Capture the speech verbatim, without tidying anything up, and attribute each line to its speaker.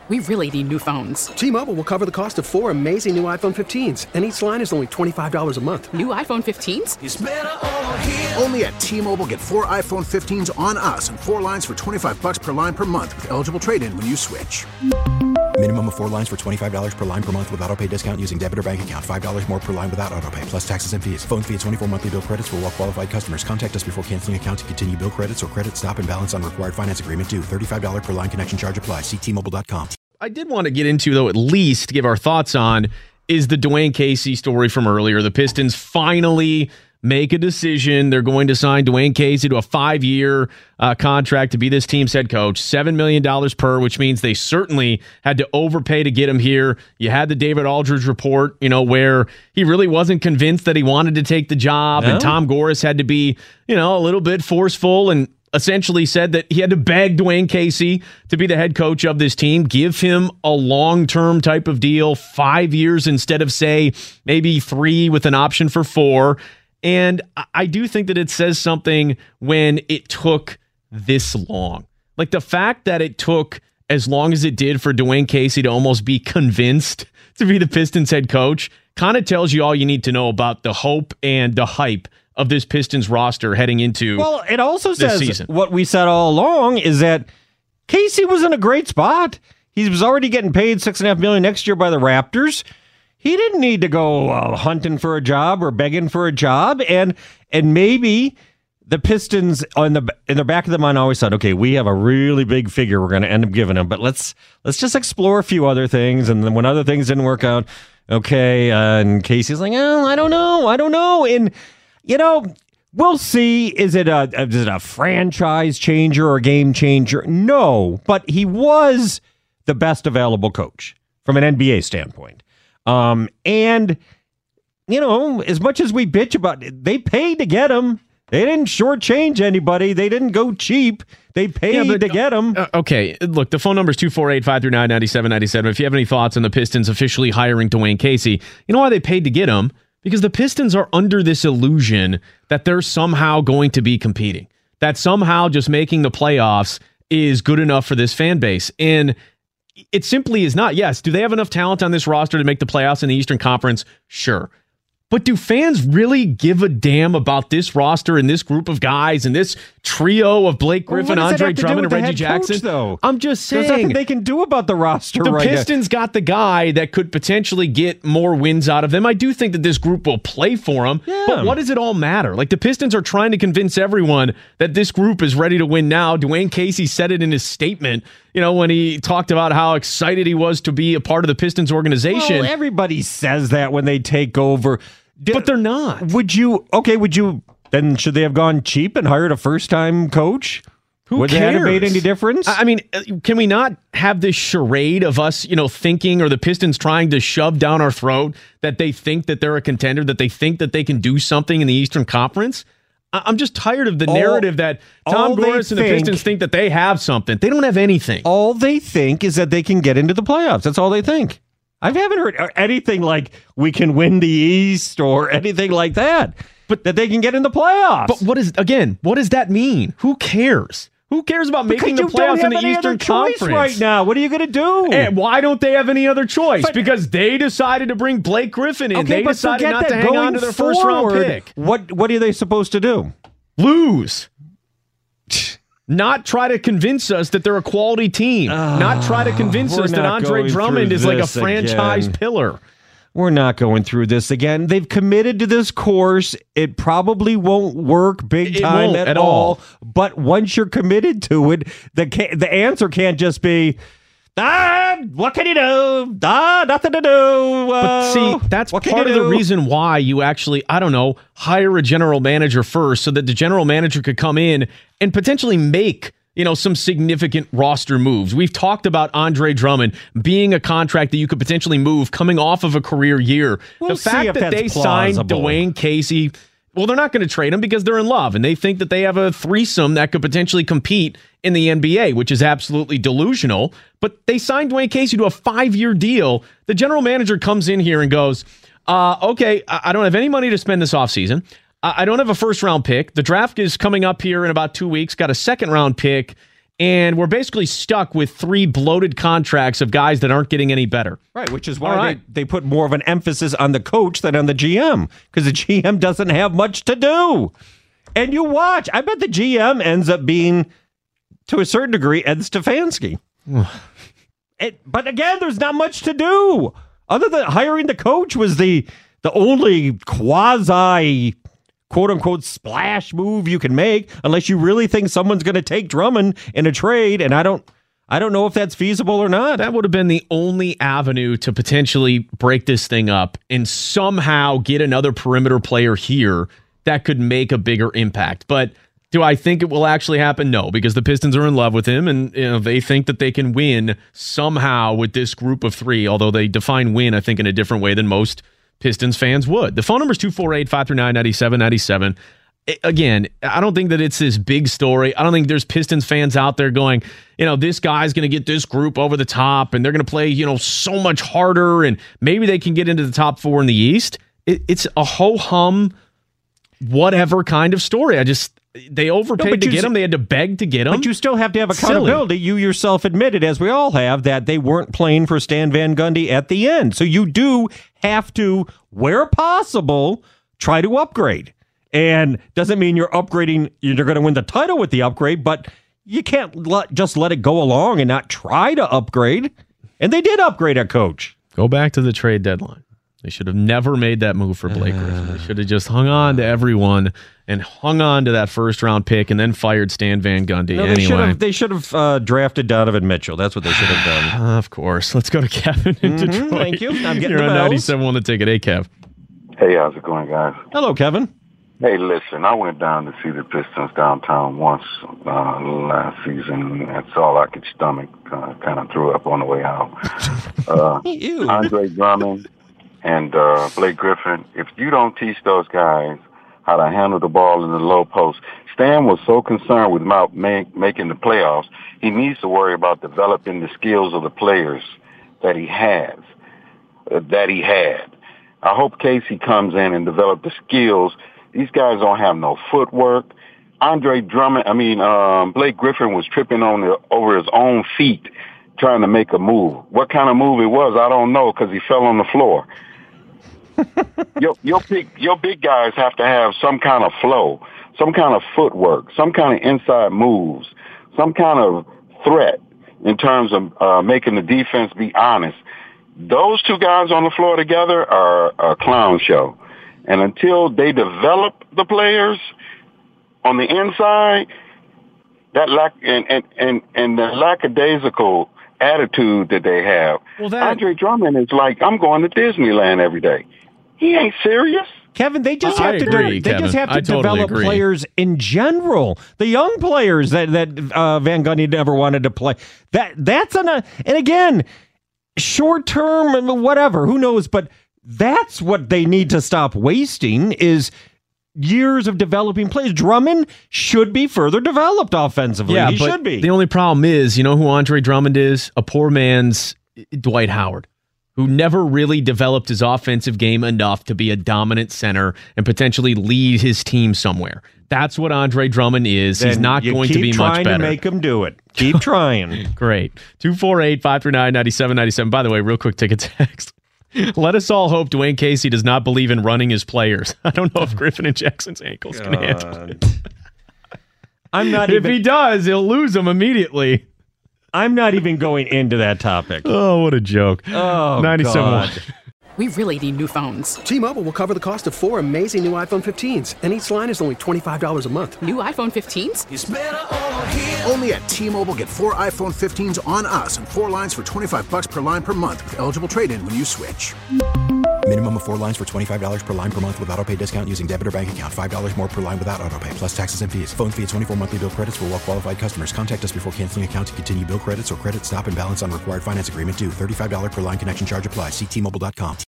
Speaker 1: we really need new phones.
Speaker 2: T-Mobile will cover the cost of four amazing new iPhone fifteens, and each line is only twenty-five dollars a month.
Speaker 1: New iPhone fifteens?
Speaker 3: It's better over here.
Speaker 4: Only at T-Mobile, get four iPhone fifteens on us and four lines for twenty-five dollars per line per month with eligible trade-in when you switch.
Speaker 5: Minimum of four lines for twenty-five dollars per line per month with autopay discount using debit or bank account. five dollars more per line without autopay, plus taxes and fees. Phone fee at twenty-four monthly bill credits for well-qualified customers. Contact us before canceling account to continue bill credits or credit stop and balance on required finance agreement due. thirty-five dollars per line connection charge applies. See T Mobile dot com.
Speaker 6: I did want to get into, though, at least give our thoughts on, is the Dwayne Casey story from earlier. The Pistons finally make a decision. They're going to sign Dwayne Casey to a five-year uh, contract to be this team's head coach, seven million dollars per, which means they certainly had to overpay to get him here. You had the David Aldridge report, you know, where he really wasn't convinced that he wanted to take the job, no. and Tom Gores had to be, you know, a little bit forceful and essentially said that he had to beg Dwayne Casey to be the head coach of this team, give him a long-term type of deal, five years instead of, say, maybe three with an option for four. And I do think that it says something when it took this long. Like the fact that it took as long as it did for Dwayne Casey to almost be convinced to be the Pistons head coach kind of tells you all you need to know about the hope and the hype of this Pistons roster heading into
Speaker 7: Well, it also says
Speaker 6: season.
Speaker 7: What we said all along is that Casey was in a great spot. He was already getting paid six and a half million next year by the Raptors. He didn't need to go uh, hunting for a job or begging for a job, and and maybe the Pistons on the in the back of their mind always thought, okay, we have a really big figure we're going to end up giving him, but let's let's just explore a few other things, and then when other things didn't work out, okay, uh, and Casey's like, oh, I don't know, I don't know, and you know, we'll see. Is it a is it a franchise changer or a game changer? No, but he was the best available coach from an N B A standpoint. Um, and, you know, as much as we bitch about it, they paid to get him. They didn't shortchange anybody. They didn't go cheap. They paid yeah, but, to get him.
Speaker 6: Uh, okay, look, the phone number is two four eight, five three nine, nine seven nine seven. If you have any thoughts on the Pistons officially hiring Dwayne Casey, you know why they paid to get him? Because the Pistons are under this illusion that they're somehow going to be competing, that somehow just making the playoffs is good enough for this fan base. And it simply is not. Yes, do they have enough talent on this roster to make the playoffs in the Eastern Conference? Sure. But do fans really give a damn about this roster and this group of guys and this trio of Blake Griffin, well, Andre Drummond, and Reggie Jackson?
Speaker 7: Coach, though?
Speaker 6: I'm just saying.
Speaker 7: There's nothing they can do about the roster
Speaker 6: the
Speaker 7: right now.
Speaker 6: The Pistons got the guy that could potentially get more wins out of them. I do think that this group will play for them. Yeah. But what does it all matter? Like, the Pistons are trying to convince everyone that this group is ready to win now. Dwayne Casey said it in his statement, you know, when he talked about how excited he was to be a part of the Pistons organization.
Speaker 7: Well, everybody says that when they take over.
Speaker 6: Did, but they're not.
Speaker 7: Would you, okay, would you, then should they have gone cheap and hired a first-time coach?
Speaker 6: Who
Speaker 7: Would
Speaker 6: cares?
Speaker 7: that have made any difference?
Speaker 6: I mean, can we not have this charade of us, you know, thinking, or the Pistons trying to shove down our throat that they think that they're a contender, that they think that they can do something in the Eastern Conference? I'm just tired of the all, narrative that Tom Gores and the Pistons think that they have something. They don't have anything.
Speaker 7: All they think is that they can get into the playoffs. That's all they think. I haven't heard anything like we can win the East or anything like that, but that they can get in the playoffs.
Speaker 6: But what is, again, what does that mean? Who cares? Who cares about making the playoffs in the Eastern Conference
Speaker 7: right now? What are you going to do?
Speaker 6: And why don't they have any other choice? But, because they decided to bring Blake Griffin in.
Speaker 7: Okay,
Speaker 6: they decided not
Speaker 7: that.
Speaker 6: to hang
Speaker 7: Going
Speaker 6: on to their
Speaker 7: forward,
Speaker 6: first round pick.
Speaker 7: What What are they supposed to do?
Speaker 6: Lose. Not try to convince us that they're a quality team. Uh, not try to convince us that Andre Drummond is like a franchise
Speaker 7: again.
Speaker 6: pillar.
Speaker 7: We're not going through this again. They've committed to this course. It probably won't work big
Speaker 6: it
Speaker 7: time
Speaker 6: won't
Speaker 7: at,
Speaker 6: at
Speaker 7: all.
Speaker 6: all.
Speaker 7: But once you're committed to it, the the answer can't just be, ah, what can you do? Ah, nothing to do. Uh,
Speaker 6: but see, that's part of the reason why you actually, I don't know, hire a general manager first so that the general manager could come in and potentially make, you know, some significant roster moves. We've talked about Andre Drummond being a contract that you could potentially move coming off of a career year.
Speaker 7: We'll
Speaker 6: the fact that they
Speaker 7: plausible.
Speaker 6: signed Dwayne Casey, well, they're not going to trade him because they're in love and they think that they have a threesome that could potentially compete in the N B A, which is absolutely delusional. But they signed Dwayne Casey to a five-year deal. The general manager comes in here and goes, uh, okay, I don't have any money to spend this offseason. I don't have a first-round pick. The draft is coming up here in about two weeks. Got a second-round pick. And we're basically stuck with three bloated contracts of guys that aren't getting any better.
Speaker 7: Right, which is why
Speaker 6: right.
Speaker 7: they, they put more of an emphasis on the coach than on the G M, because the G M doesn't have much to do. And you watch. I bet the G M ends up being, to a certain degree, Ed Stefanski. it, but again, there's not much to do. Other than hiring the coach was the the only quasi quote-unquote splash move you can make, unless you really think someone's going to take Drummond in a trade, and I don't I don't know if that's feasible or not.
Speaker 6: That would have been the only avenue to potentially break this thing up and somehow get another perimeter player here that could make a bigger impact. But do I think it will actually happen? No, because the Pistons are in love with him, and you know, they think that they can win somehow with this group of three, although they define win, I think, in a different way than most Pistons fans would. The phone number is two four eight, five three nine, nine seven nine seven. Again, I don't think that it's this big story. I don't think there's Pistons fans out there going, you know, this guy's going to get this group over the top and they're going to play, you know, so much harder and maybe they can get into the top four in the East. It, it's a ho-hum, whatever kind of story. I just, they overpaid no, to get him. They had to beg to get him.
Speaker 7: But you still have to have accountability. Silly. You yourself admitted, as we all have, that they weren't playing for Stan Van Gundy at the end. So you do have to, where possible, try to upgrade. And doesn't mean you're upgrading, you're going to win the title with the upgrade, but you can't let, just let it go along and not try to upgrade. And they did upgrade a coach.
Speaker 6: Go back to the trade deadline. They should have never made that move for Blake Griffin. They should have just hung on to everyone and hung on to that first round pick and then fired Stan Van Gundy.
Speaker 7: No, they
Speaker 6: anyway,
Speaker 7: should have, they should have uh, drafted Donovan Mitchell. That's what they should have done.
Speaker 6: Of course. Let's go to Kevin in
Speaker 7: Mm-hmm,
Speaker 6: Detroit.
Speaker 7: thank you. I'm getting
Speaker 6: You're
Speaker 7: the
Speaker 6: on
Speaker 7: bells.
Speaker 6: ninety-seven on the ticket. Hey, Kev.
Speaker 3: Hey, how's it going, guys?
Speaker 7: Hello, Kevin.
Speaker 3: Hey, listen, I went down to see the Pistons downtown once uh, last season. That's all I could stomach. Uh, kind of threw up on the way out. Uh, Andre Drummond and uh, Blake Griffin, if you don't teach those guys how to handle the ball in the low post, Stan was so concerned with about make, making the playoffs, he needs to worry about developing the skills of the players that he has, uh, that he had. I hope Casey comes in and develop the skills. These guys don't have no footwork. Andre Drummond, I mean, um, Blake Griffin was tripping on the, over his own feet trying to make a move. What kind of move it was, I don't know, because he fell on the floor. your, your, big, your big guys have to have some kind of flow, some kind of footwork, some kind of inside moves, some kind of threat in terms of uh, making the defense be honest. Those two guys on the floor together are a clown show. And until they develop the players on the inside, that lack and, and, and, and the lackadaisical attitude that they have,
Speaker 6: well, that,
Speaker 3: Andre Drummond is like, I'm going to Disneyland every day. He ain't serious.
Speaker 7: Kevin, they just
Speaker 6: I
Speaker 7: have to
Speaker 6: agree,
Speaker 7: they
Speaker 6: Kevin.
Speaker 7: just have to
Speaker 6: I totally
Speaker 7: develop
Speaker 6: agree.
Speaker 7: players in general. The young players that that uh, Van Gundy never wanted to play. That that's an uh, and again, short term, whatever. Who knows? But that's what they need to stop wasting is years of developing players. Drummond should be further developed offensively.
Speaker 6: Yeah,
Speaker 7: he
Speaker 6: but
Speaker 7: should be.
Speaker 6: The only problem is, you know who Andre Drummond is? A poor man's Dwight Howard, who never really developed his offensive game enough to be a dominant center and potentially lead his team somewhere. That's what Andre Drummond is.
Speaker 7: Then
Speaker 6: He's not
Speaker 7: you
Speaker 6: going
Speaker 7: keep
Speaker 6: to be
Speaker 7: trying
Speaker 6: much better.
Speaker 7: to make him do it. Keep trying.
Speaker 6: Great. two four eight, five three nine, nine seven nine seven. By the way, real quick ticket text. Let us all hope Dwayne Casey does not believe in running his players. I don't know if Griffin and Jackson's ankles can handle it.
Speaker 7: I'm not
Speaker 6: If
Speaker 7: even,
Speaker 6: he does, he'll lose them immediately.
Speaker 7: I'm not even going into that topic.
Speaker 6: Oh, what a joke.
Speaker 7: Oh,
Speaker 6: ninety-seven
Speaker 7: God.
Speaker 1: We really need new phones.
Speaker 2: T-Mobile will cover the cost of four amazing new iPhone fifteens, and each line is only twenty-five dollars a month.
Speaker 1: New iPhone fifteens?
Speaker 4: Only at T-Mobile, get four iPhone fifteens on us and four lines for twenty-five bucks per line per month with eligible trade-in when you switch.
Speaker 5: Minimum of four lines for twenty-five dollars per line per month with autopay discount using debit or bank account. five dollars more per line without autopay, plus taxes and fees. Phone fee at twenty-four monthly bill credits for well-qualified customers. Contact us before canceling account to continue bill credits or credit stop and balance on required finance agreement due. thirty-five dollars per line connection charge applies. See T Mobile dot com.